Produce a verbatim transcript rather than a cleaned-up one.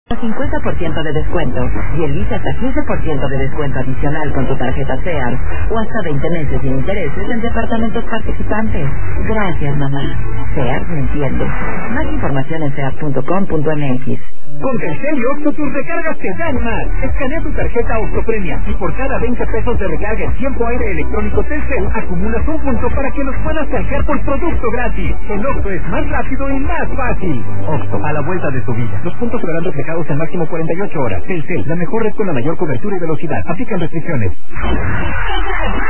cincuenta por ciento de descuento y Elisa hasta quince por ciento de descuento adicional con tu tarjeta Sears o hasta veinte meses sin intereses en departamentos participantes. Gracias, mamá. Sears me entiende. Más información en sears punto com punto m x. Con Telcel y Oxxo tus recargas te dan más. Escanea tu tarjeta Oxxo Premia y por cada veinte pesos de recarga en tiempo aire electrónico Telcel acumulas un punto para que los puedas canjear por producto gratis. El Oxxo es más rápido y más fácil. Oxxo, a la vuelta de tu vida. Los puntos serán reflejados en máximo cuarenta y ocho horas. Telcel, la mejor red con la mayor cobertura y velocidad. Aplican restricciones.